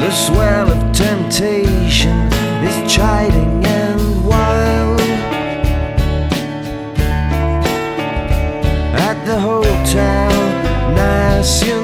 The swell of temptation is chiding and wild. At the hotel, National